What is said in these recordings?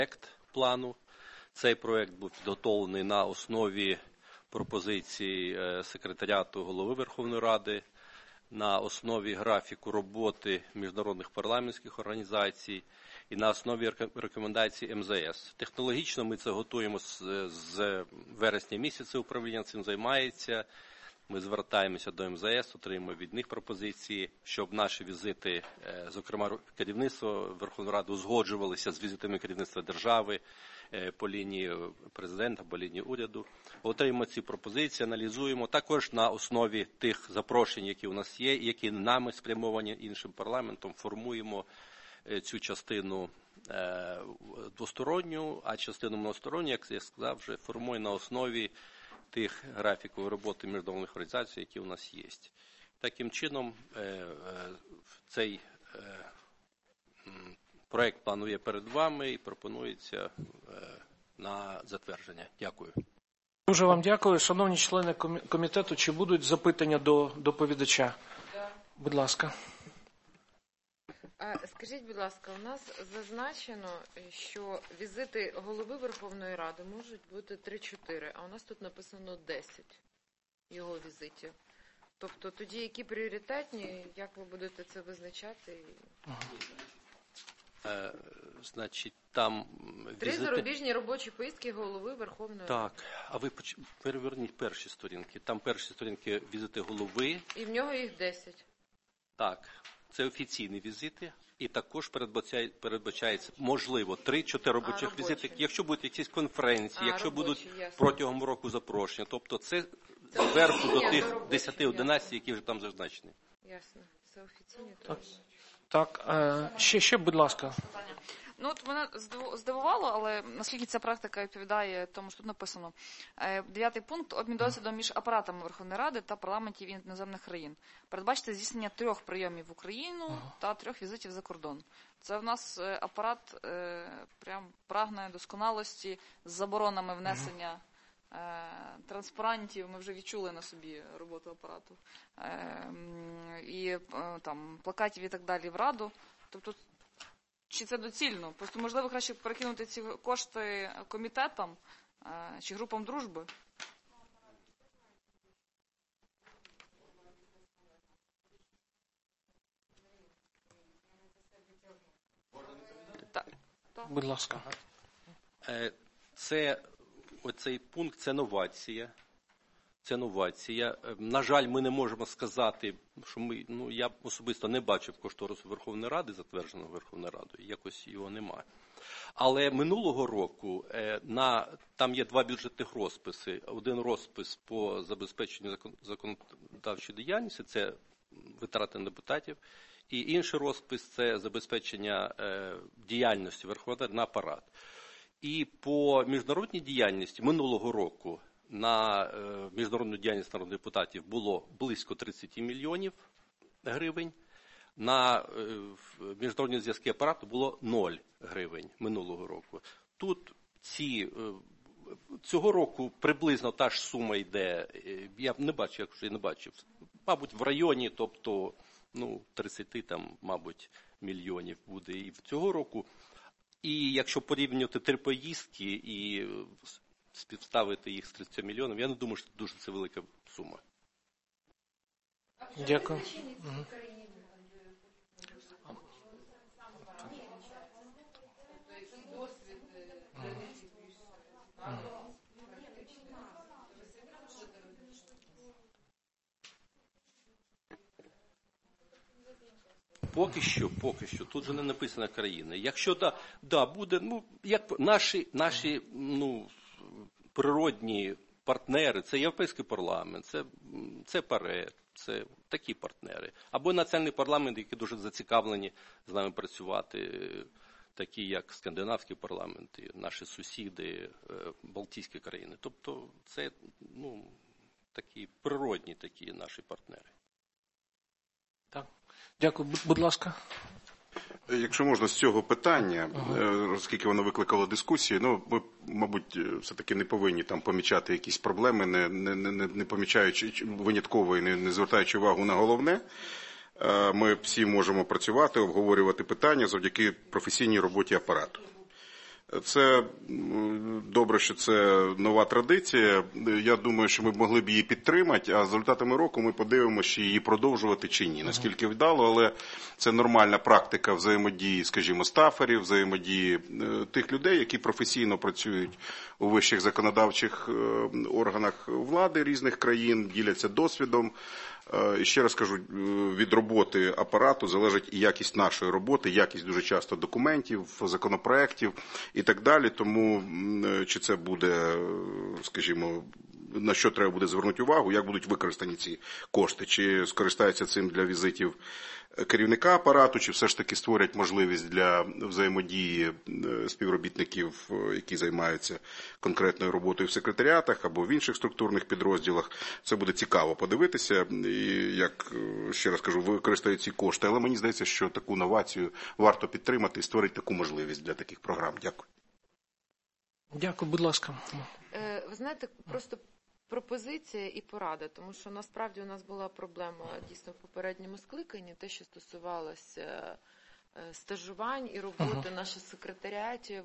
проект плану. Цей проект був підготовлений на основі пропозицій секретаріату Голови Верховної Ради, на основі графіку роботи міжнародних парламентських організацій і на основі рекомендацій МЗС. Технологічно ми це готуємо з вересня місяця, управління цим займається. Ми звертаємося до МЗС, отримуємо від них пропозиції, щоб наші візити, зокрема керівництво Верховної Ради, узгоджувалися з візитами керівництва держави по лінії президента, по лінії уряду. Отримуємо ці пропозиції, аналізуємо. Також на основі тих запрошень, які у нас є, які нами спрямовані іншим парламентом, формуємо цю частину двосторонню, а частину моносторонню, як я сказав, вже формує на основі тих графіків роботи міжнародних організацій, які у нас є. Таким чином, цей проект плану є перед вами і пропонується на затвердження. Дякую. Дуже вам дякую. Шановні члени комітету, чи будуть запитання до доповідача? Будь ласка. Скажіть, будь ласка, у нас зазначено, що візити Голови Верховної Ради можуть бути 3-4, а у нас тут написано 10 його візитів. Тобто тоді які пріоритетні, як ви будете це визначати? Значить, там 3 зарубіжні робочі поїздки Голови Верховної Ради. Так, а ви переверніть перші сторінки. Там перші сторінки візити Голови. І в нього їх 10. Так. Це офіційні візити, і також передбачається, можливо, 3-4 робочих візити, якщо будуть якісь конференції, якщо будуть протягом року запрошення. Тобто це зверху до тих 10-11, які вже там зазначені. Ясно. Це офіційні. Так, ще, будь ласка. Ну, от мене здивувало, але наскільки ця практика відповідає тому, що тут написано. 9-й пункт. Обмін досвідом між апаратами Верховної Ради та парламентів іноземних країн. Передбачте здійснення 3 прийомів в Україну та 3 візитів за кордон. Це в нас апарат прям прагне досконалості з заборонами внесення транспарантів. Ми вже відчули на собі роботу апарату. І там плакатів і так далі в Раду. Тобто, чи це доцільно? Просто, можливо, краще перекинути ці кошти комітетам чи групам дружби? Так. Будь ласка. Оцей пункт – це новація. Це новація. На жаль, ми не можемо сказати, що я особисто не бачив кошторису Верховної Ради, затвердженого Верховною Радою, якось його немає. Але минулого року там є 2 бюджетних розписи. Один розпис по забезпеченню законодавчої діяльності, це витрати на депутатів, і інший розпис – це забезпечення діяльності Верховної Ради на апарат. І по міжнародній діяльності минулого року на міжнародну діяльність народних депутатів було близько 30 мільйонів гривень. На міжнародні зв'язки апарату було 0 гривень минулого року. Тут цього року приблизно та ж сума йде, я не бачив, якщо я не бачив, мабуть, в районі, тобто 30 там, мабуть, мільйонів буде і в цього року. І якщо порівнювати 3 поїздки і співставити їх з 30 мільйонів, я не думаю, що це дуже велика сума. Дякую. Поки що. Тут же не написано країни. Якщо буде, як наші природні партнери, це Європейський парламент, це ПАРЕ, це такі партнери. Або національний парламент, які дуже зацікавлені з нами працювати, такі як скандинавські парламенти, наші сусіди, Балтійські країни. Тобто це такі природні такі наші партнери. Так. Дякую. Будь ласка. Якщо можна, з цього питання, оскільки воно викликало дискусію, ми, мабуть, все-таки не повинні там помічати якісь проблеми, не помічаючи винятково і не звертаючи увагу на головне. Ми всі можемо працювати, обговорювати питання завдяки професійній роботі апарату. Це добре, що це нова традиція. Я думаю, що ми б могли б її підтримати, а з результатами року ми подивимося, чи її продовжувати чи ні. Наскільки вдало, але це нормальна практика взаємодії, скажімо, стаферів, взаємодії тих людей, які професійно працюють у вищих законодавчих органах влади різних країн, діляться досвідом. І ще раз кажу, від роботи апарату залежить і якість нашої роботи, якість дуже часто документів, законопроєктів і так далі. Тому чи це буде, скажімо, на що треба буде звернути увагу, як будуть використані ці кошти, чи скористаються цим для візитів керівника апарату, чи все ж таки створять можливість для взаємодії співробітників, які займаються конкретною роботою в секретаріатах або в інших структурних підрозділах. Це буде цікаво подивитися, і, як ще раз кажу, використають ці кошти. Але мені здається, що таку новацію варто підтримати і створити таку можливість для таких програм. Дякую. Дякую, будь ласка. Ви знаєте, просто пропозиція і порада, тому що насправді у нас була проблема дійсно в попередньому скликанні, те, що стосувалося стажувань і роботи наших секретаріатів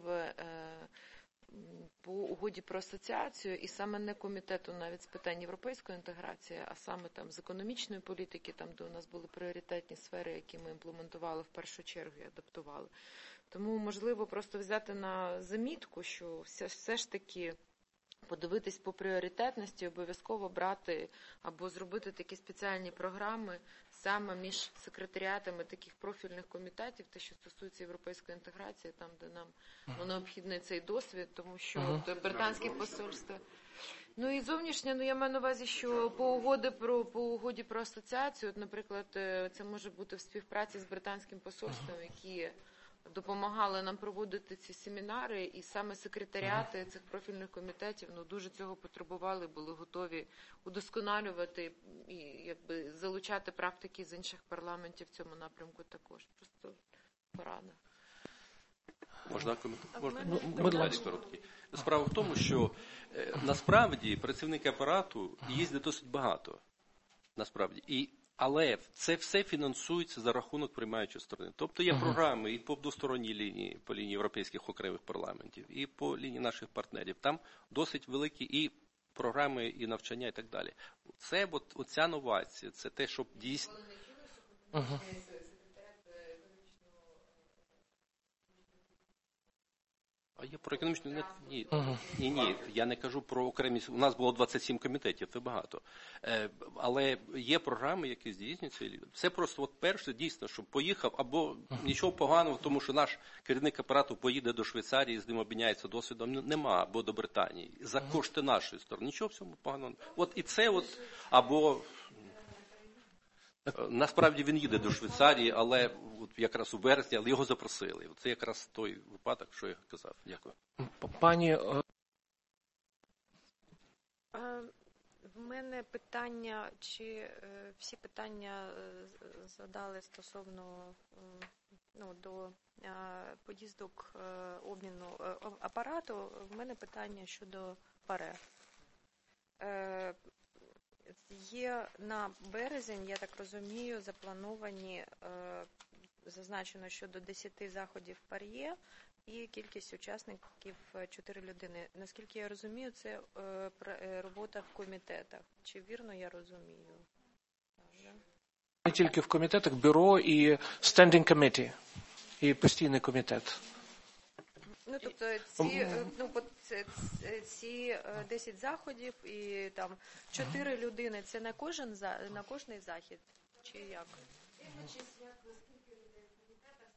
по угоді про асоціацію, і саме не комітету навіть з питань європейської інтеграції, а саме там з економічної політики, там де у нас були пріоритетні сфери, які ми імплементували в першу чергу і адаптували. Тому можливо просто взяти на замітку, що все ж таки подивитись по пріоритетності, обов'язково брати або зробити такі спеціальні програми саме між секретаріатами таких профільних комітетів, те, що стосується європейської інтеграції, там, де нам необхідний цей досвід, тому що британське посольство. Ну і зовнішнє, я маю на увазі, що по угоді про асоціацію, от, наприклад, це може бути в співпраці з британським посольством, які допомагали нам проводити ці семінари, і саме секретаріати цих профільних комітетів дуже цього потребували, були готові удосконалювати і якби залучати практики з інших парламентів в цьому напрямку також. Просто порада. Можна коментувати? Будь ласка. Справа в тому, що насправді працівники апарату їздять досить багато. Насправді. Але це все фінансується за рахунок приймаючої сторони. Тобто є програми і по двосторонній лінії, по лінії європейських окремих парламентів, і по лінії наших партнерів. Там досить великі і програми, і навчання, і так далі. Це оця новація, це те, щоб дійсно... А є про економічну... Ні, я не кажу про окремі... У нас було 27 комітетів, це багато. Але є програми, які здійснюються. Це просто перше, дійсно, щоб поїхав, або нічого поганого, тому що наш керівник апарату поїде до Швейцарії, з ним обміняється досвідом, нема, або до Британії. За кошти нашої сторони. Нічого в цьому поганого. І це, або... Насправді він їде до Швейцарії, але якраз у вересні, але його запросили. Це якраз той випадок, що я казав. Дякую. Пані... В мене питання, чи всі питання задали стосовно до поїздок обміну апарату. В мене питання щодо ПАРЕ. Є на березень, я так розумію, заплановані, зазначено, що до 10 заходів ПАРЄ і кількість учасників 4 людини. Наскільки я розумію, це робота в комітетах. Чи вірно я розумію? Не тільки в комітетах, бюро і standing committee, і постійний комітет. Тобто ці 10 заходів і там 4 людини, це на кожний захід? Чи як? Дивлячись, скільки людей в комітетах,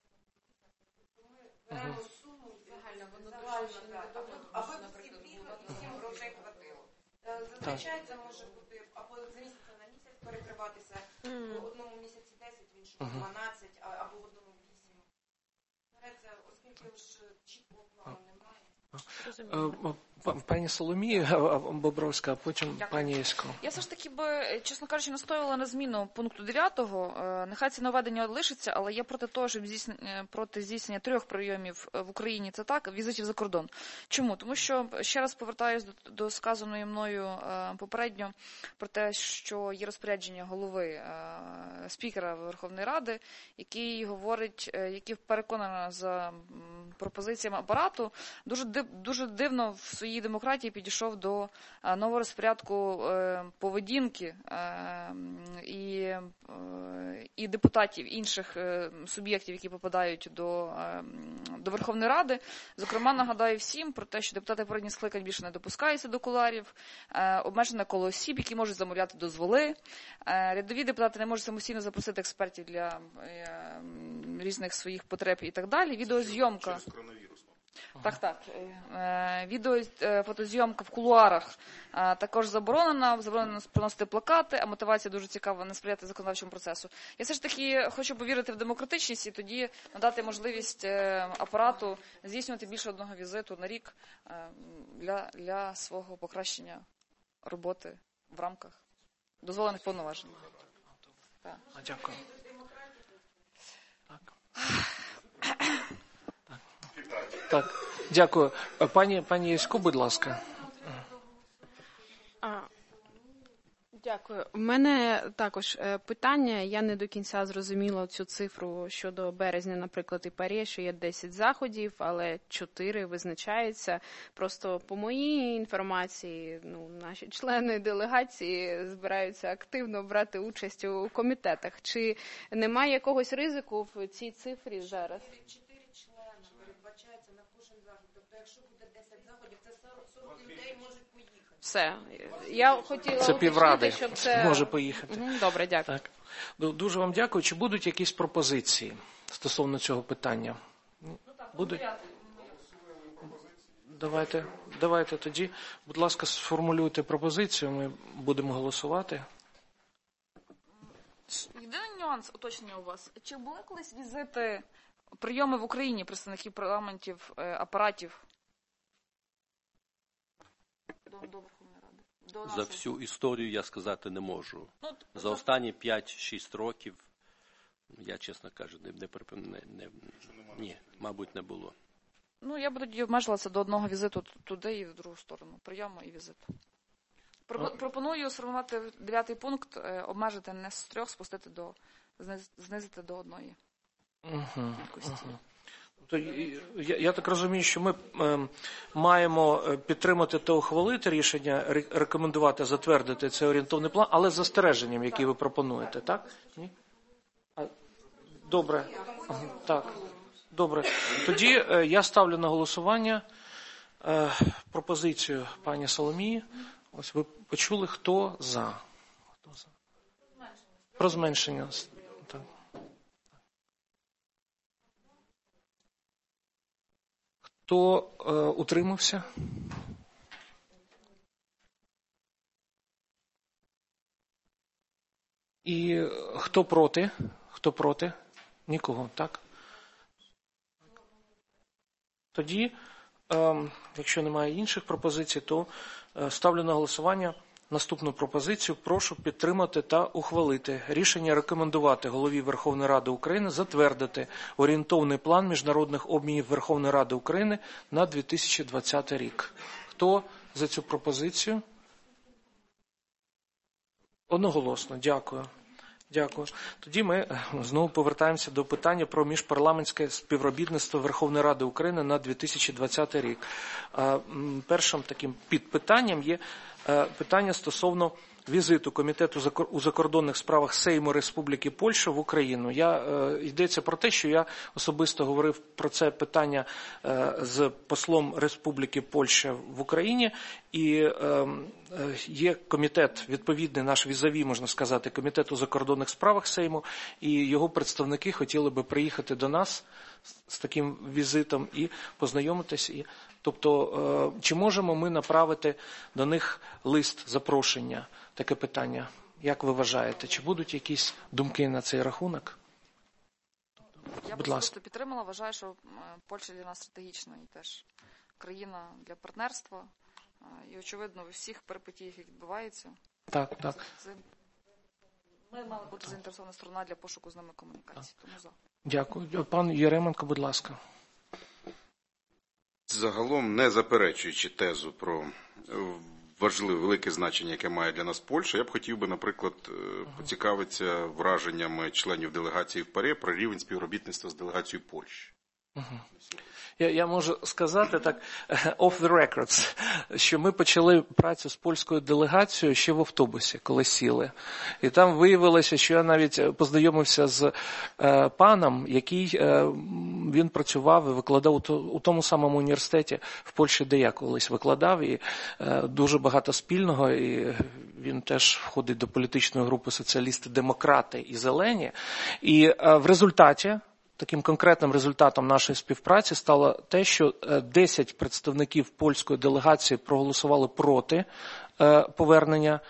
ми беремо суму загально, аби всім грошей хватило. Зазвичай це може бути або з місяця на місяць перекриватися, в одному місяці 10, в іншому 12, або в одному 8. Оскільки ж чіткого плану немає. Пані Соломія Бобровська, а потім пані Ясько. Я все ж таки би, чесно кажучи, настоювала на зміну пункту 9. Нехай це нововведення лишиться, але я проти того, щоб проти здійснення 3 прийомів в Україні, це так, візитів за кордон. Чому? Тому що, ще раз повертаюсь до сказаної мною попередньо про те, що є розпорядження голови спікера Верховної Ради, який говорить, який переконана за пропозиціями апарату, дуже дивно в своїй демократії підійшов до нового розпорядку поведінки і депутатів інших суб'єктів, які попадають до Верховної Ради. Зокрема, нагадаю всім про те, що депутати попередніх скликань більше не допускаються до кулуарів, обмежене коло осіб, які можуть замовляти дозволи. Рядові депутати не можуть самостійно запросити експертів для різних своїх потреб і так далі. Відеозйомка. Через коронавірус. Так. Фотозйомка в кулуарах також заборонена. Заборонено приносити плакати, а мотивація дуже цікава, не сприяти законодавчому процесу. Я все ж таки хочу повірити в демократичність і тоді надати можливість апарату здійснювати більше одного візиту на рік для свого покращення роботи в рамках дозволених повноважень. Дякую. Так, дякую. Пані Ясько, будь ласка. Дякую. У мене також питання. Я не до кінця зрозуміла цю цифру щодо березня, наприклад, і ПАРЄ, що є 10 заходів, але 4 визначаються. Просто по моїй інформації, наші члени делегації збираються активно брати участь у комітетах. Чи немає якогось ризику в цій цифрі зараз? 4 члени передбачається на кожен захід. Тобто, якщо буде 10 заходів, це 40 людей можуть поїхати. Все. Я хотіла Це півради щоб це може поїхати. Добре, дякую. Так. Дуже вам дякую. Чи будуть якісь пропозиції стосовно цього питання? Будуть? Давайте тоді, будь ласка, сформулюйте пропозицію, ми будемо голосувати. Єдиний нюанс уточнення у вас. Чи були колись візити, прийоми в Україні представників парламентів, апаратів до Верховної Ради? За всю історію я сказати не можу. За останні 5-6 років, я, чесно кажу, ні, мабуть, не було. Я б тоді обмежилася до одного візиту туди і в другу сторону. Прийому і візиту. Пропоную сформувати 9-й пункт, обмежити не з 3, спустити знизити до 1 кількості. Я так розумію, що ми маємо підтримати та ухвалити рішення, рекомендувати, затвердити цей орієнтовний план, але з застереженням, які ви пропонуєте, так? Ні? Добре. Так. Добре. Тоді я ставлю на голосування пропозицію пані Соломії. Ось ви почули, хто за. Про зменшення. Так. Хто утримався? І хто проти? Хто проти? Нікого, так? Тоді, якщо немає інших пропозицій, то ставлю на голосування наступну пропозицію. Прошу підтримати та ухвалити рішення рекомендувати Голові Верховної Ради України затвердити орієнтовний план міжнародних обмінів Верховної Ради України на 2020 рік. Хто за цю пропозицію? Одноголосно. Дякую. Дякую. Тоді ми знову повертаємося до питання про міжпарламентське співробітництво Верховної Ради України на 2020 рік. Першим таким підпитанням є питання стосовно візиту Комітету у закордонних справах Сейму Республіки Польща в Україну. Йдеться про те, що я особисто говорив про це питання з послом Республіки Польща в Україні, і є комітет, відповідний наш візаві, можна сказати, Комітет у закордонних справах Сейму, і його представники хотіли би приїхати до нас з таким візитом і познайомитись. Тобто, чи можемо ми направити до них лист запрошення? Таке питання. Як ви вважаєте? Чи будуть якісь думки на цей рахунок? Я б особисто підтримала. Вважаю, що Польща для нас стратегічна і теж країна для партнерства. І, очевидно, у всіх перипетіях, які відбуваються, Так. ми мали бути заінтересована сторона для пошуку з ними комунікації. Тому за. Дякую. Пан Яременко, будь ласка. Загалом, не заперечуючи тезу про важливе, велике значення, яке має для нас Польща, я б хотів би, наприклад, поцікавитися враженнями членів делегації в ПАРЄ про рівень співробітництва з делегацією Польщі. Я можу сказати так, off the records, що ми почали працю з польською делегацією ще в автобусі, коли сіли. І там виявилося, що я навіть познайомився з паном, який він працював і викладав у тому самому університеті в Польщі, де я колись викладав, і дуже багато спільного, і він теж входить до політичної групи соціалісти-демократи і зелені. І в результаті, таким конкретним результатом нашої співпраці стало те, що 10 представників польської делегації проголосували проти повернення,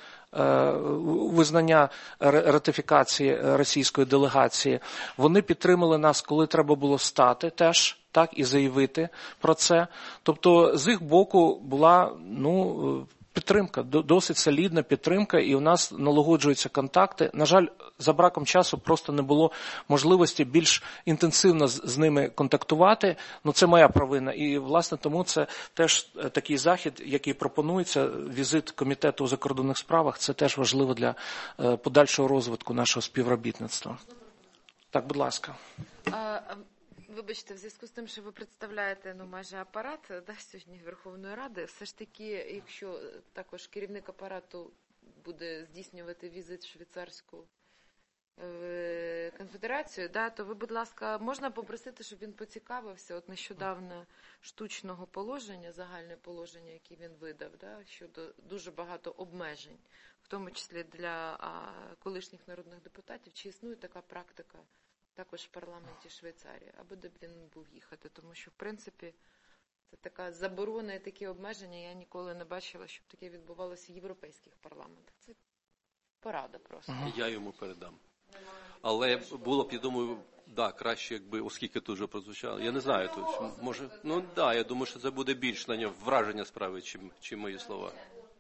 визнання ратифікації російської делегації. Вони підтримали нас, коли треба було стати теж, так, і заявити про це. Тобто з їх боку була, підтримка, досить солідна підтримка, і у нас налагоджуються контакти. На жаль, за браком часу просто не було можливості більш інтенсивно з ними контактувати. Це моя провина. І, власне, тому це теж такий захід, який пропонується, візит Комітету у закордонних справах, це теж важливо для подальшого розвитку нашого співробітництва. Так, будь ласка. Вибачте, в зв'язку з тим, що ви представляєте майже апарат сьогодні Верховної Ради, все ж таки, якщо також керівник апарату буде здійснювати візит в Швейцарську конфедерацію, то ви, будь ласка, можна попросити, щоб він поцікавився от нещодавно штучного положення, загальне положення, яке він видав, щодо дуже багато обмежень, в тому числі для колишніх народних депутатів, чи існує така практика також в парламенті Швейцарії, аби де б він був їхати, тому що, в принципі, це така заборона і такі обмеження, я ніколи не бачила, щоб таке відбувалося в європейських парламентах. Це порада просто. Я йому передам. Але було б, я думаю, краще, якби, оскільки тут вже прозвучало, я не знаю, може, я думаю, що це буде більш на нього враження справи, чим мої слова.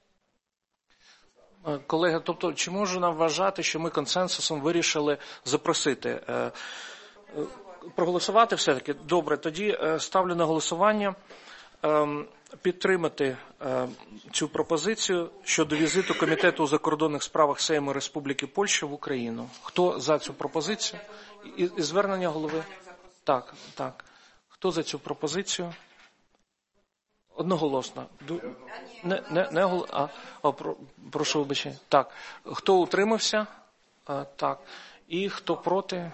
Колеги, тобто, чи можу нам вважати, що ми консенсусом вирішили запросити, проголосувати все-таки? Добре, тоді ставлю на голосування підтримати цю пропозицію щодо візиту Комітету у закордонних справах Сейму Республіки Польща в Україну. Хто за цю пропозицію? І звернення голови? Так. Хто за цю пропозицію? Одноголосно. Прошу вибачення. Так. Хто утримався? Так. І хто проти?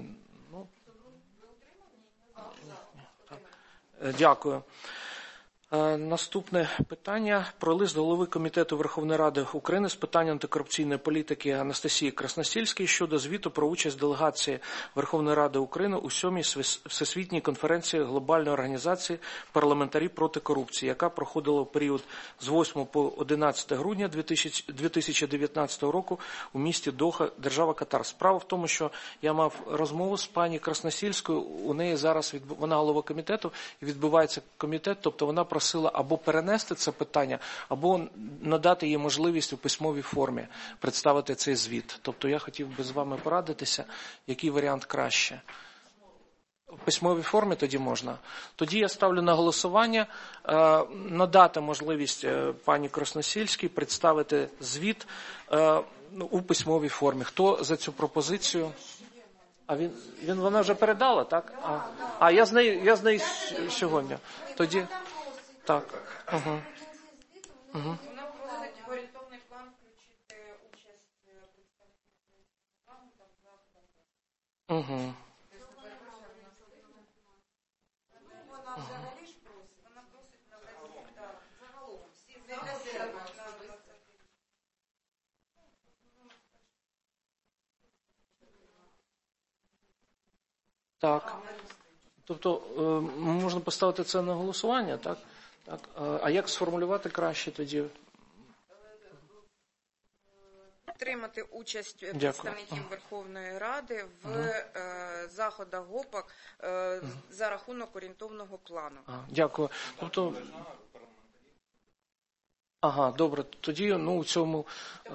Дякую. Наступне питання про лист голови Комітету Верховної Ради України з питань антикорупційної політики Анастасії Красносільської щодо звіту про участь делегації Верховної Ради України у 7-й Всесвітній конференції Глобальної організації парламентарів проти корупції, яка проходила в період з 8 по 11 грудня 2019 року у місті Доха, держава Катар. Справа в тому, що я мав розмову з пані Красносільською, у неї зараз вона голова комітету і відбувається комітет, тобто вона просила або перенести це питання, або надати їй можливість у письмовій формі представити цей звіт. Тобто я хотів би з вами порадитися, який варіант краще. В письмовій формі тоді можна. Тоді я ставлю на голосування надати можливість пані Красносільській представити звіт у письмовій формі. Хто за цю пропозицію? Вона вже передала, так? Я з нею сьогодні. Тоді так. Вона просить в орієнтовний план включити участь представників парламенту в Угу. Вона взагалі ж просить, вона просить загалом всі загалом. Так. Тобто можна поставити це на голосування, так? Так. А як сформулювати краще тоді? Підтримати участь представників Верховної Ради в заходах ГОПАК за рахунок орієнтовного плану. Дякую. Тобто Ага, добре. Тоді, у цьому...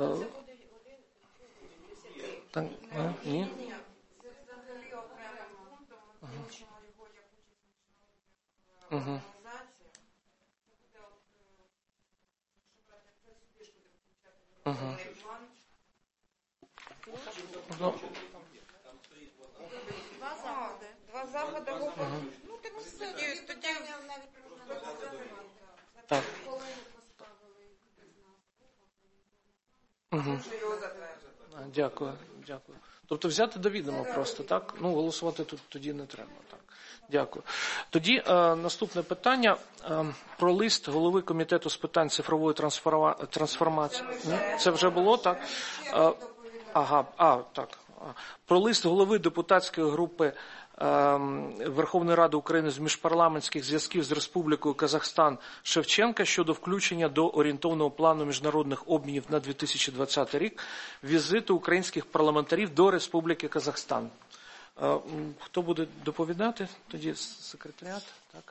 Так, ні? Це взагалі окремим пунктом. Ми включимо його як участь Угу. організації. Це буде, якщо брати, це сюди ж буде включати виконавчий план. Два заходи. Ну, так тоді навіть Так. Угу. Дякую. Тобто взяти до відома просто, так? Голосувати тут тоді не треба. Так. Дякую. Тоді наступне питання про лист голови комітету з питань цифрової трансформації. Ні? Це вже було, так? Так. Про лист голови депутатської групи Верховної Ради України з міжпарламентських зв'язків з Республікою Казахстан Шевченка щодо включення до орієнтовного плану міжнародних обмінів на 2020 рік візиту українських парламентарів до Республіки Казахстан. Хто буде доповідати? Тоді секретаріат. Так.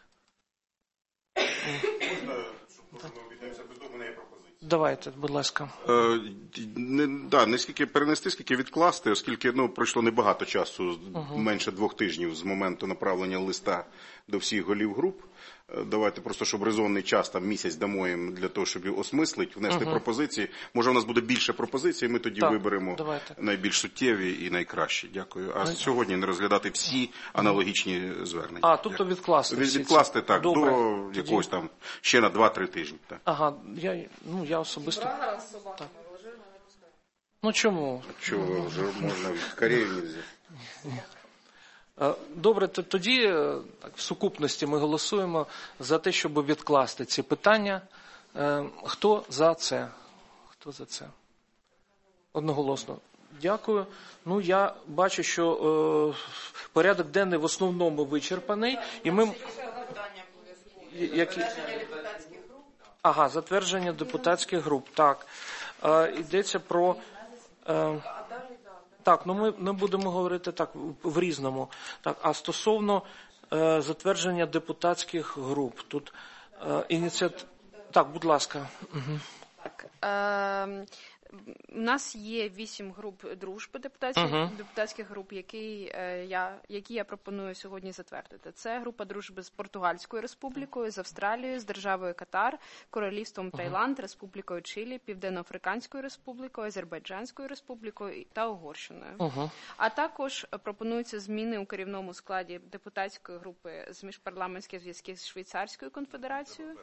Давайте, будь ласка. Не скільки перенести, скільки відкласти, оскільки пройшло небагато часу, менше 2 тижнів з моменту направлення листа до всіх голів груп. Давайте просто, щоб резонний час, місяць дамо їм для того, щоб його осмислити, внести пропозиції. Може, у нас буде більше пропозицій, ми тоді виберемо найбільш суттєві і найкращі. Дякую. А сьогодні не розглядати всі аналогічні звернення. Тобто відкласти. Відкласти, так, добре. До якогось ще на 2-3 тижні. Так. Ага, я особисто... Так. Чому? Чого? Вже можна в Корею нельзя. Добре, тоді в сукупності ми голосуємо за те, щоб відкласти ці питання. Хто за це? Одноголосно. Дякую. Я бачу, що порядок денний в основному вичерпаний. І ми... Затвердження депутатських груп. Так. Йдеться про... Так, ми не будемо говорити так в різному. Так, а стосовно затвердження депутатських груп, тут Так, будь ласка. Угу. Так, у нас є 8 груп дружби депутатських груп, які я пропоную сьогодні затвердити. Це група дружби з Португальською Республікою, з Австралією, з державою Катар, Королівством Таїланд, Республікою Чилі, Південно-Африканською Республікою, Азербайджанською Республікою та Угорщиною. А також пропонуються зміни у керівному складі депутатської групи з міжпарламентських зв'язків з Швейцарською конфедерацією.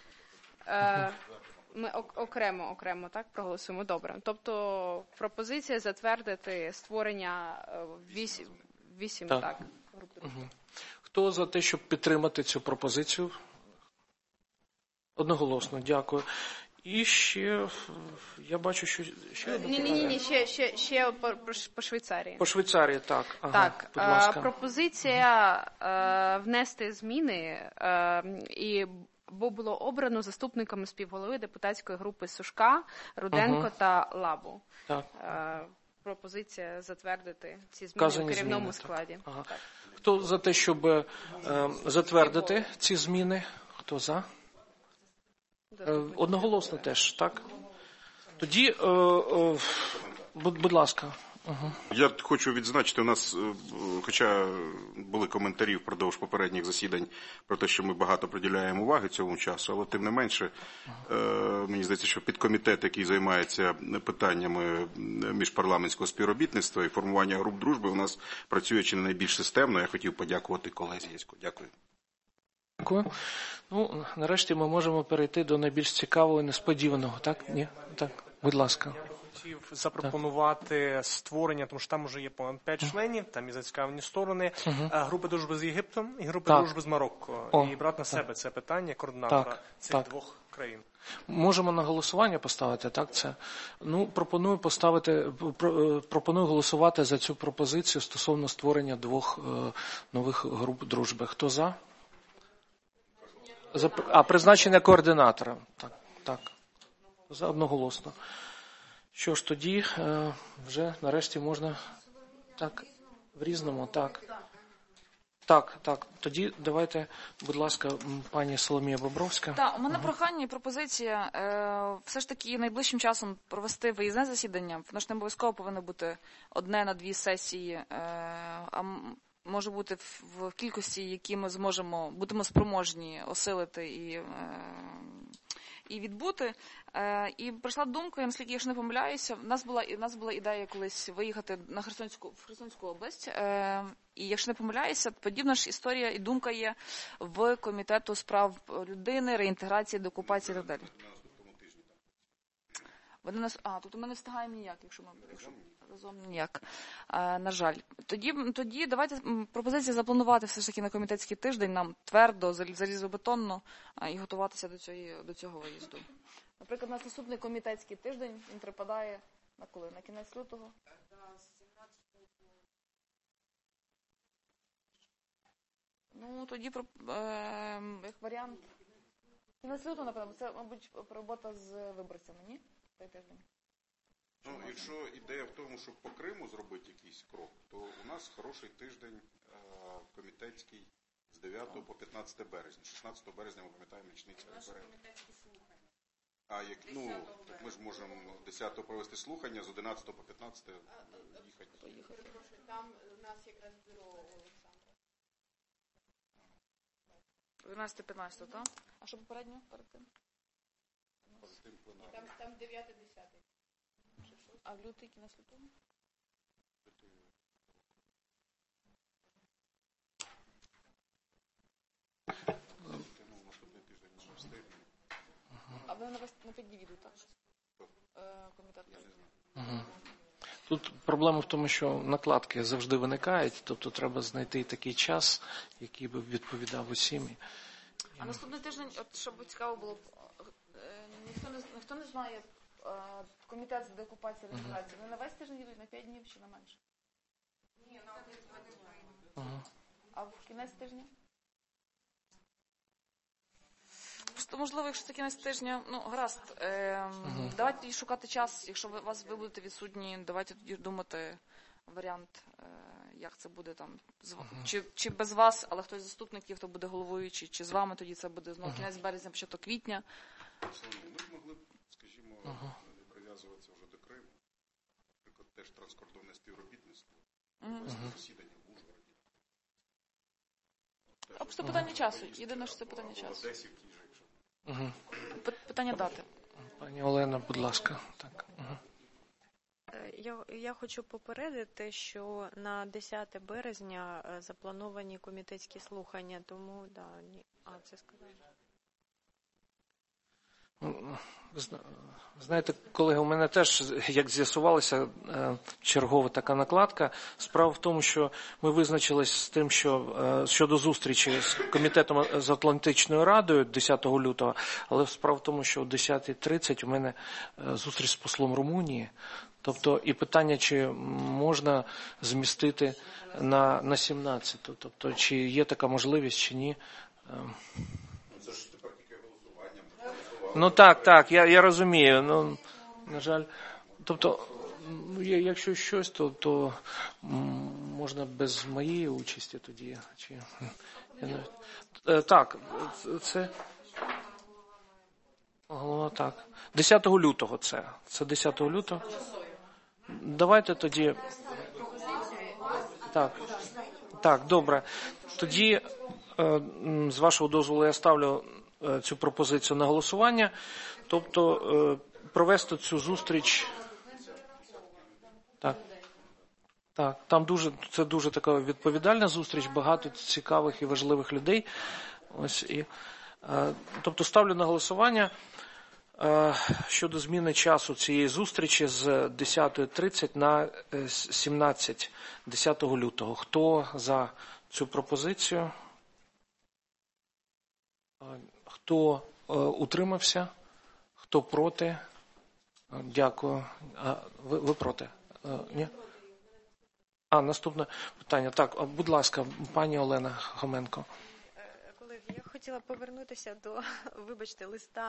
Ми окремо так проголосуємо. Добре. Тобто пропозиція затвердити створення 8 так, груп. Хто за те, щоб підтримати цю пропозицію? Одноголосно, дякую. І ще, я бачу, що ще одне питання. Ні, ще по Швейцарії. По Швейцарії, так. Так, будь ласка. Пропозиція внести зміни бо було обрано заступниками співголови депутатської групи Сушка, Руденко та Лабу. Так. Пропозиція затвердити ці зміни у керівному складі. Так. Хто за те, щоб затвердити ці зміни? Хто за? Одноголосно теж, так? Тоді, будь ласка. Я хочу відзначити, у нас, хоча були коментарі впродовж попередніх засідань про те, що ми багато приділяємо уваги цьому часу, але тим не менше, мені здається, що підкомітет, який займається питаннями міжпарламентського співробітництва і формування груп дружби, у нас працює чи не найбільш системно. Я хотів подякувати колезі Ясько. Дякую. Дякую. Нарешті ми можемо перейти до найбільш цікавого і несподіваного. Так? Ні? Так. Будь ласка. Хотів запропонувати створення, тому що там вже є понад 5 членів, там є зацікавлені сторони, групи дружби з Єгиптом і групи дружби з Марокко. І брати на себе це питання координатора цих двох країн. Можемо на голосування поставити, так? Це. Пропоную голосувати за цю пропозицію стосовно створення 2 нових груп дружби. Хто за? Призначення координатора. Так. За одноголосно. Що ж, тоді вже нарешті можна так в різному, так. Так. Тоді давайте, будь ласка, пані Соломія Бобровська. Так, у мене прохання і пропозиція все ж таки найближчим часом провести виїзне засідання. Воно ж не обов'язково повинно бути 1 на 2 сесії, а може бути в кількості, які ми будемо спроможні осилити і відбути. І прийшла думка, наскільки я ж не помиляюся, в нас була ідея колись виїхати в Херсонську область, і якщо не помиляюся, подібна ж історія і думка є в Комітету справ людини, реінтеграції, деокупації і так далі. Тут ми не встигаємо ніяк, якщо разом ніяк, на жаль. Тоді давайте пропозиція запланувати все ж таки на комітетський тиждень нам твердо, залізобетонно і готуватися до цього виїзду. Наприклад, у нас наступний комітетський тиждень, він припадає на коли? На кінець лютого? Ну, тоді, як варіант, кінець лютого, напевно, це, мабуть, робота з виборцями, ні? Той тиждень. Якщо ідея в тому, щоб по Криму зробити якийсь крок, то у нас хороший тиждень комітетський з 9 по 15 березня. 16 березня, ми пам'ятаємо, річниця референдуму. Так ми ж можемо 10-го провести слухання, з 11 по 15 їхати. Там у нас якраз бюро Олександра. 12-15, так? А що попередньо перед тим? Там 9-10. А в лютий, кінець лютого? А ви на 5 днів йдуть, так? Комітет. Тут проблема в тому, що накладки завжди виникають, тобто треба знайти такий час, який би відповідав усім. А наступний тиждень, от щоб цікаво було, ніхто не знає, комітет з деокупації і реінтеграції, вони на весь тиждень йдуть, на 5 днів чи на менше? Ні, на 1-2 дні. А в кінець тижня? Просто, можливо, якщо це кінець тижня, гаразд, давайте шукати час, якщо ви будете відсутні, давайте тоді думати варіант, як це буде там, чи без вас, але хтось з заступників, хто буде головуючий, чи з вами, тоді це буде знову кінець березня, початок квітня. Ми могли б, скажімо, не прив'язуватися вже до Криму, наприклад, теж транскордонне співробітництво, засідання в Ужгороді. А просто питання часу, єдине, що це питання часу. Питання дати. Пані Олена, будь ласка. Так. Я хочу попередити, що на 10 березня заплановані комітетські слухання, тому, це сказали. Знаєте, колеги, у мене теж, як з'ясувалося, чергова така накладка. Справа в тому, що ми визначились з тим, що щодо зустрічі з Комітетом з Атлантичною Радою 10 лютого, але справа в тому, що о 10:30 у мене зустріч з послом Румунії. Тобто, і питання, чи можна змістити на 17-ту, тобто, чи є така можливість, чи ні. Це ж тепер тільки голосування. Так, я розумію. На жаль, тобто, якщо щось, то можна без моєї участі тоді. Так, це голова, так. 10 лютого це. Це 10 лютого. Давайте тоді. Так, добре. Тоді, з вашого дозволу, я ставлю цю пропозицію на голосування. Тобто, провести цю зустріч. Так, це дуже така відповідальна зустріч, багато цікавих і важливих людей. Тобто, ставлю на голосування щодо зміни часу цієї зустрічі з 10:30 на 17, 10 лютого. Хто за цю пропозицію? Хто утримався? Хто проти? Дякую. Ви проти? Ні? Наступне питання. Так, будь ласка, пані Олена Хоменко. Колеги, я хотіла повернутися до, вибачте,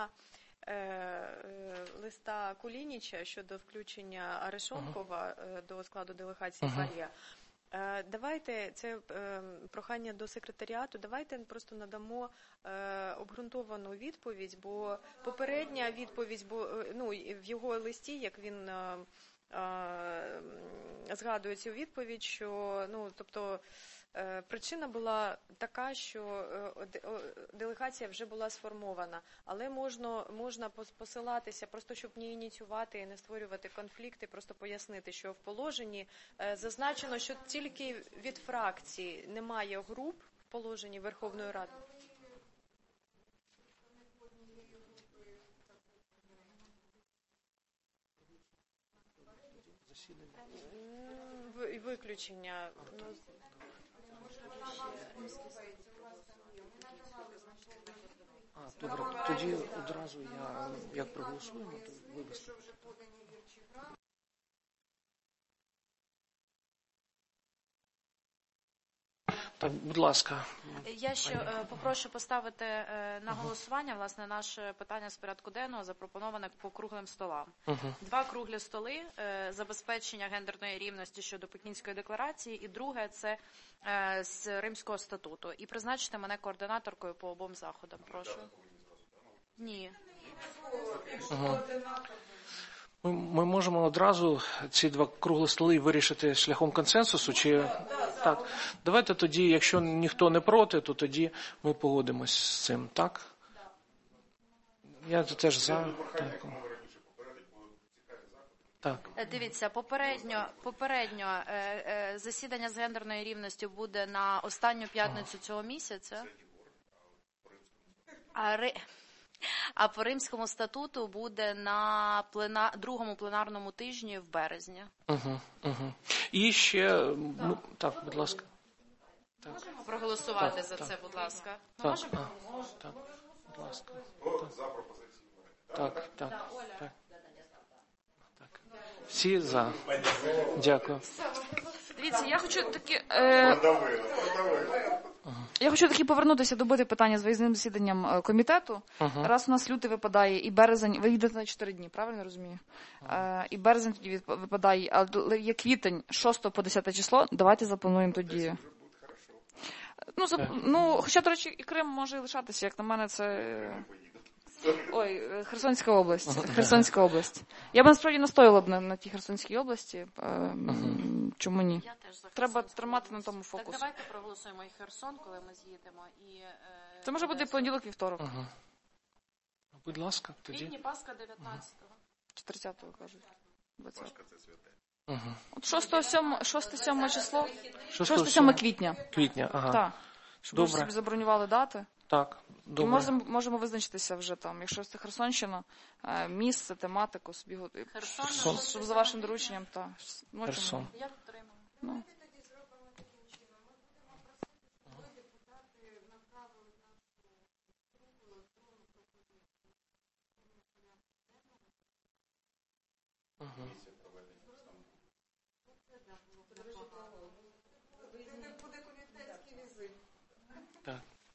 листа Кулініча щодо включення Арешонкова до складу делегації ПАРЄ. Давайте, це прохання до секретаріату, давайте просто надамо обґрунтовану відповідь, бо попередня відповідь, в його листі, як він згадує цю відповідь, що, тобто, причина була така, що делегація вже була сформована, але можна посилатися, просто щоб не ініціювати і не створювати конфлікти, просто пояснити, що в положенні зазначено, що тільки від фракції немає груп в положенні Верховної Ради. Виключення. Добре, тоді одразу як проголосуємо, то вибачте. Так, будь ласка. Я ще попрошу поставити на голосування, власне, наше питання з порядку денного, запропоноване по круглим столам. 2 круглі столи, забезпечення гендерної рівності щодо Пекінської декларації, і друге – це з Римського статуту. І призначити мене координаторкою по обом заходам, прошу. Ні. Ми можемо одразу ці 2 круглі столи вирішити шляхом консенсусу? Чи так? Давайте тоді, якщо ніхто не проти, то тоді ми погодимось з цим, так? Я теж за. Так. Дивіться, попередньо засідання з гендерної рівності буде на останню п'ятницю цього місяця. А по Римському статуту буде на другому пленарному тижні в березні. І ще, так, будь ласка. Так. Можемо проголосувати за це, будь ласка. Так, будь ласка. Так. Всі за. Дякую. Дивіться, я хочу таки повернутися до питання з виїзним засіданням комітету. Раз у нас лютий випадає і березень, ви їдете на 4 дні, правильно розумію? І березень тоді випадає, але є квітень 6 по 10 число, давайте заплануємо тоді. Хоча, до речі, і Крим може і лишатися, як на мене, це... Херсонська область. Я б насправді настояла б на тій Херсонській області. Чому ні? Треба тримати на тому фокус. Так давайте проголосуємо і Херсон, коли ми з'їдемо. Це може бути понеділок-вівторок. Будь ласка, тоді. Квітні, Пасха 19-го. 40-го, кажуть. Пасха це святе. От 6-7 число. 6-7 квітня. Ага. Так. Щоб ми собі забронювали дати. Так, добре. І можемо визначитися вже там, якщо це Херсонщина, місце, тематику, собі Херсон, щоб за вашим дорученням, так. Херсон. Я підтримую. Так.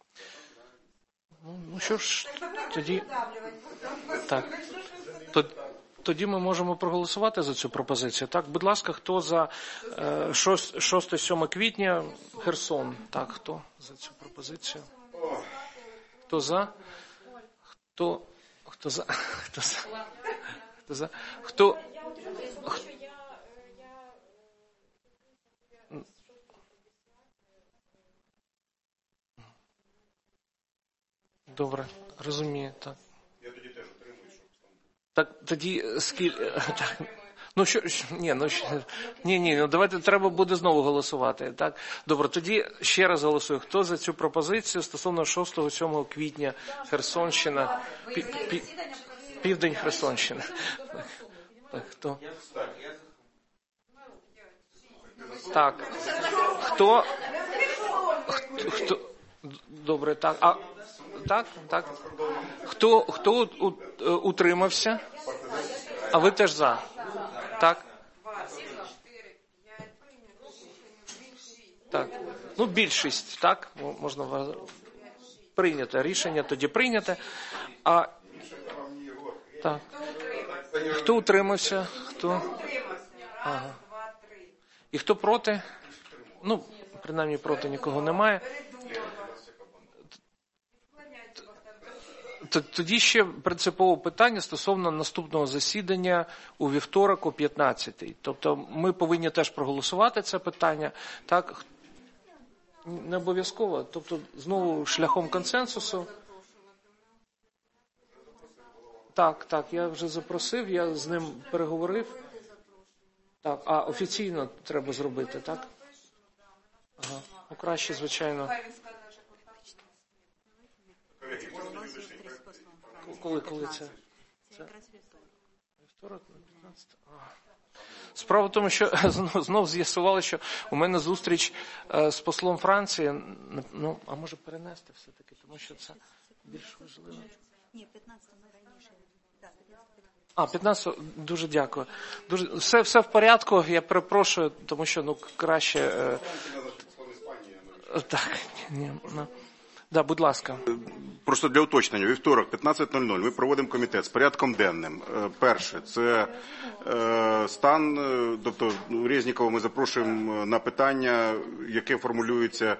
Що ж, тоді... Так. Тоді ми можемо проголосувати за цю пропозицію. Так, будь ласка, хто за 6-7 квітня Херсон? Так, хто за цю пропозицію? Хто за? Хто за? Хто за? Хто? Добре, розумію, так. Я тоді теж отримую, щоб там... Так, тоді скільки... давайте треба буде знову голосувати. Так, добре, тоді ще раз голосую. Хто за цю пропозицію стосовно 6-7 квітня Херсонщина, південь Херсонщини? Так, хто? Так, хто? Добре, так. Так. Хто утримався? А ви теж за? Так. Так. Більшість, так? Можна прийняти рішення, тоді прийняте. Так. Хто утримався? Хто? Ага. І хто проти? Ну, принаймні проти нікого немає. Тоді ще принципове питання стосовно наступного засідання у вівторок о 15-й. Тобто ми повинні теж проголосувати це питання. Так, не обов'язково. Тобто знову шляхом консенсусу. Так, я вже запросив, я з ним переговорив. Так, офіційно треба зробити, так? Ага. Ну, краще, звичайно. Коли це? Вівторок, 15. Справа в тому, що знов з'ясували, що у мене зустріч з послом Франції. Ну, а може перенести все-таки, тому що це більш важливо. Ні, 15 раніше. 15, дуже дякую. Все в порядку, я перепрошую, тому що, краще... Так, да, будь ласка. Просто для уточнення, вівторок, 15:00, ми проводимо комітет з порядком денним. Перше, це стан, тобто Резнікова ми запрошуємо на питання, яке формулюється...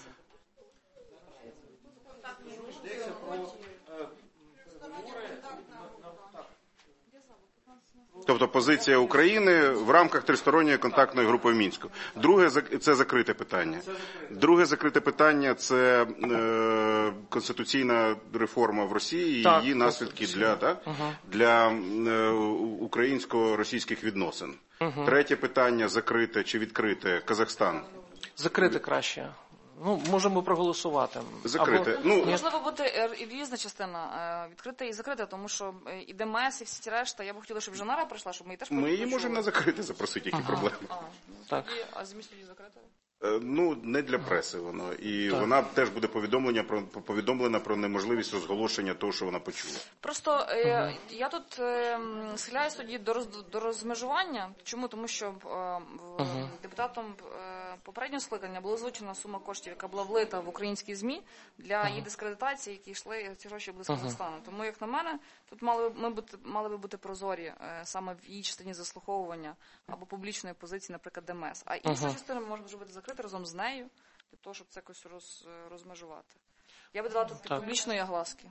Тобто позиція України в рамках тристоронньої контактної групи в Мінську. Друге – це закрите питання. Друге закрите питання – це конституційна реформа в Росії і її наслідки для українсько-російських відносин. Третє питання – закрите чи відкрите – Казахстан. Закрите краще. Можемо проголосувати. Закрите. Можливо бути різна частина, відкрита і закрита, тому що і ДМС, і всі ці решта. Я б хотіла, щоб Жанара прийшла, щоб ми її теж почули. Ми її можемо на закрите запросити, які проблеми. А зміст тоді закрита? Не для преси воно. І вона теж буде повідомлена про неможливість розголошення того, що вона почула. Просто я тут схиляюсь тоді до розмежування. Чому? Тому що депутатом попереднього скликання була озвучена сума коштів, яка була влита в українські ЗМІ для її дискредитації, які йшли, ці гроші були з Казахстану. Тому, як на мене, тут мали би бути прозорі саме в її частині заслуховування або публічної позиції, наприклад, ДМС. А іншу частину можна зробити закрити разом з нею, для того, щоб це якось розмежувати. Я би дала тут публічної огласки.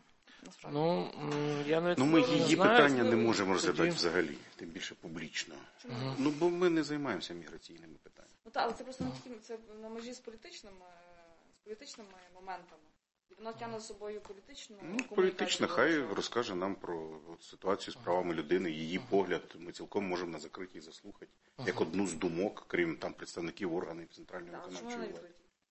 Ми її питання не можемо розглядати взагалі, тим більше публічно. Бо ми не займаємося міграційними питаннями. Але це просто це на межі з політичними моментами. Воно тягне з собою політичну комунікацію. Політично, хай розкаже нам про ситуацію з правами людини, її погляд. Ми цілком можемо на закритій заслухати, як одну з думок, крім там представників органів Центральної виконавчої влади.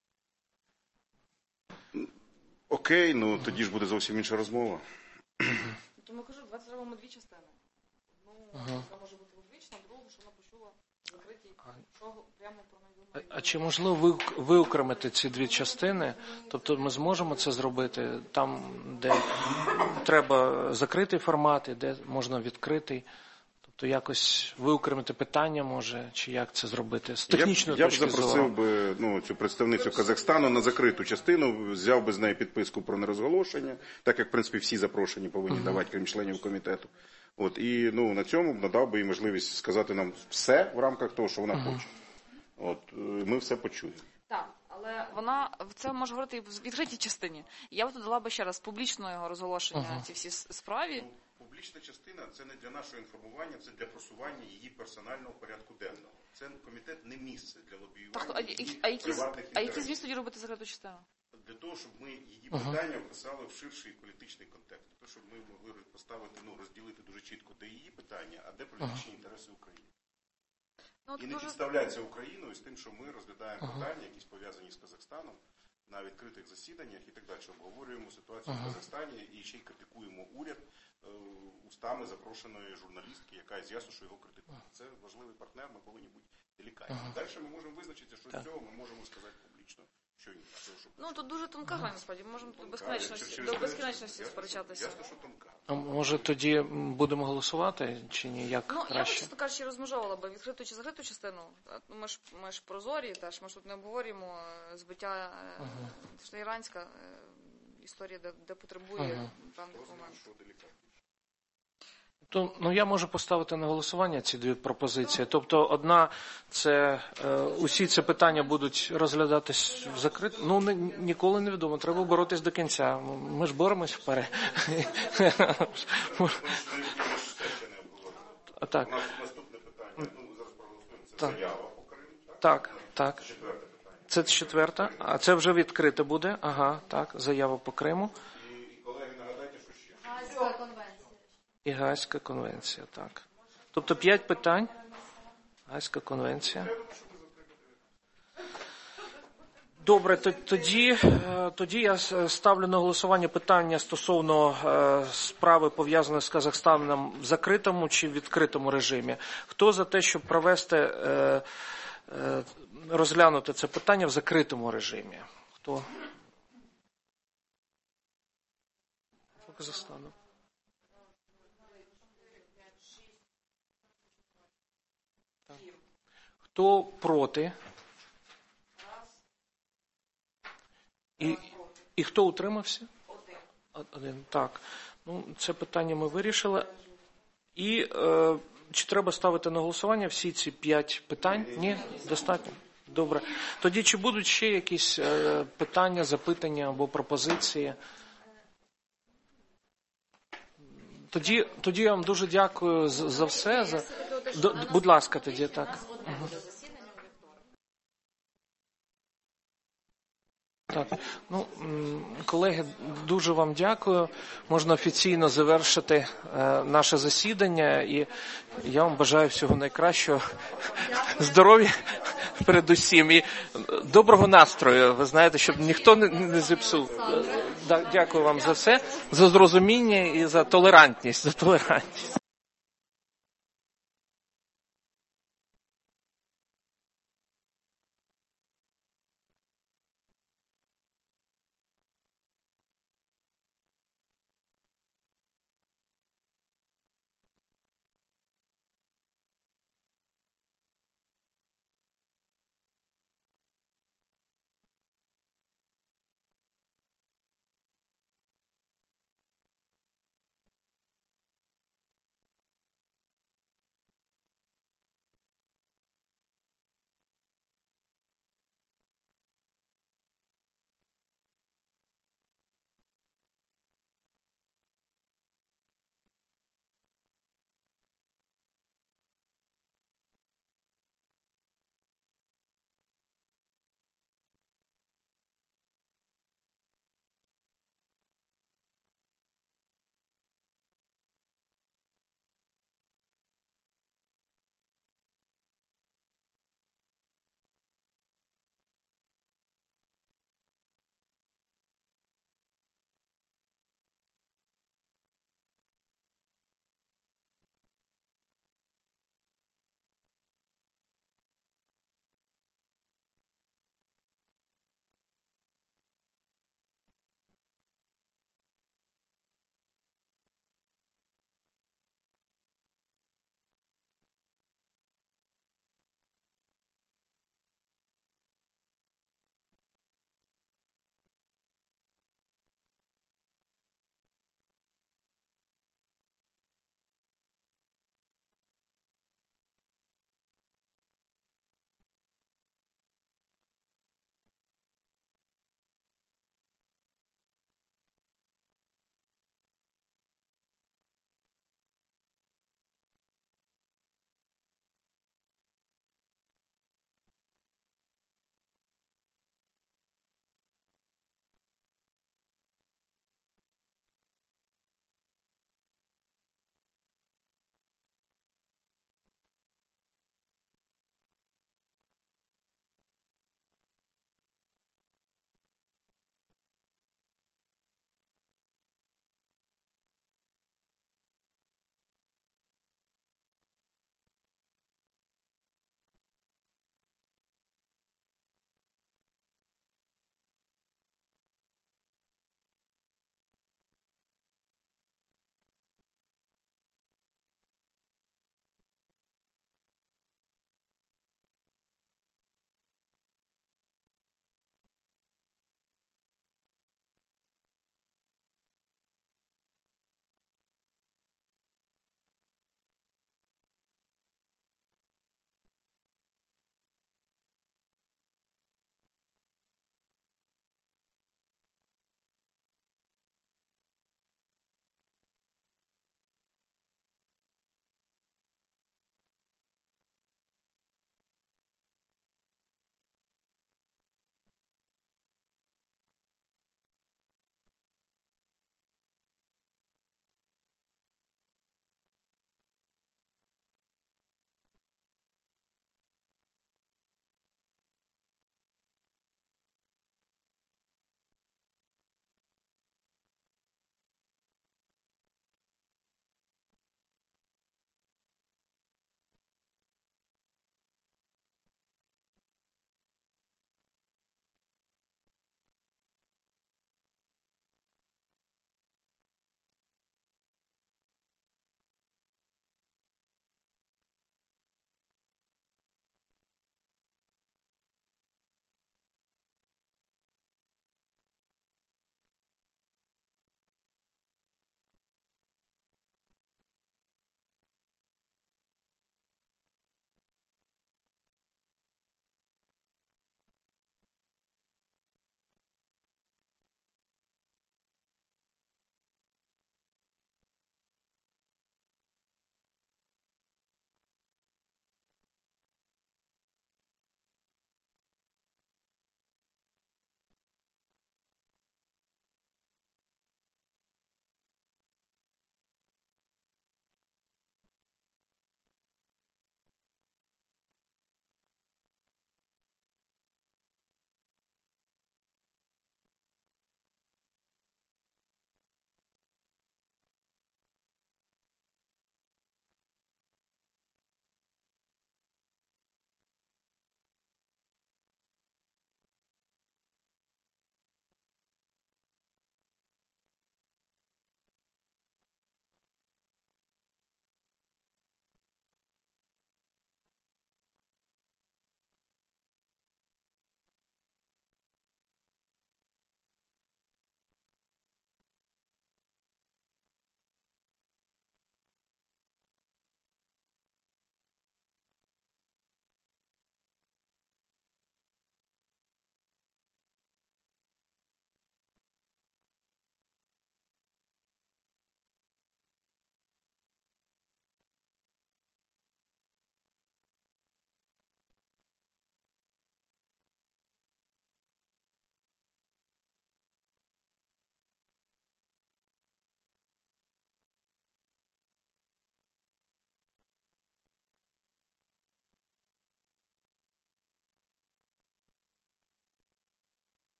Окей, тоді ж буде зовсім інша розмова. Тому кажу, 20 робимо дві частини. Одну, це може бути публічна, другу, що вона почула закритій, що прямо про неї. А чи можливо виокремити ці дві частини? Тобто ми зможемо це зробити там, де треба закритий формат, і де можна відкритий? Тобто якось виокремити питання може, чи як це зробити з технічної точки зору? Я б запросив цю представницю Казахстану на закриту частину, взяв би з неї підписку про нерозголошення, так як, в принципі, всі запрошені повинні давати, крім членів комітету. І на цьому надав би їй можливість сказати нам все в рамках того, що вона хоче. Ми все почуємо. Так, але вона це може говорити і в відкритій частині. Я б тут дала би ще раз публічного розголошення ці всі справі. Публічна частина – це не для нашого інформування, це для просування її персонального порядку денного. Це комітет не місце для лобіювання приватних інтересів. А які зміст тоді робити закриту частину? Для того, щоб ми її питання вписали в ширший політичний контекст. Для того, щоб ми могли поставити, розділити дуже чітко, де її питання, а де політичні інтереси України. І не підставляється Україною з тим, що ми розглядаємо питання, якісь пов'язані з Казахстаном, на відкритих засіданнях і так далі. Обговорюємо ситуацію в Казахстані і ще й критикуємо уряд устами запрошеної журналістки, яка з'ясу, що його критикує. Це важливий партнер, ми повинні бути делікатні. Далі ми можемо визначитися, що з цього ми можемо сказати публічно, що ні. Тут дуже тонка грань, насправді. Ми можемо до безкінечності сперечатися. Ясно, що тонка. А може тоді будемо голосувати, чи ні? Як краще? Я б, чесно кажучи, розмежовувала би відкриту чи закриту частину. Ми ж прозорі, теж ми ж тут не обговорюємо збиття іранська історія, де потребує певних моментів. Ну, я можу поставити на голосування ці дві пропозиції. Тобто, одна, це усі ці питання будуть розглядатись закрито. Ну, ніколи не відомо, треба боротись до кінця. Ми ж боремось вперед. Так. Наступне питання, зараз проголосуємо, це заява по Криму, так? Це четверта, а це вже відкрите буде. Ага, так, заява по Криму. І колеги, нагадайте, що ще? Гаазька конвенція. І Гаазька конвенція, так. Тобто 5 питань. Гаазька конвенція. Добре, тоді я ставлю на голосування питання стосовно справи, пов'язаної з Казахстаном, в закритому чи в відкритому режимі. Хто за те, щоб провести, розглянути це питання в закритому режимі? Хто? По Казахстану. Так. Хто проти? І хто утримався? Один. Так. Ну, це питання ми вирішили. І чи треба ставити на голосування всі ці 5 питань? Ні? Достатньо? Добре. Тоді чи будуть ще якісь питання, запитання або пропозиції? Тоді я вам дуже дякую за все. Будь ласка, тоді так. Так, ну, колеги, дуже вам дякую. Можна офіційно завершити наше засідання, і я вам бажаю всього найкращого, здоров'я передусім і доброго настрою. Ви знаєте, щоб ніхто не зіпсув. Дякую вам за все, за зрозуміння і за толерантність.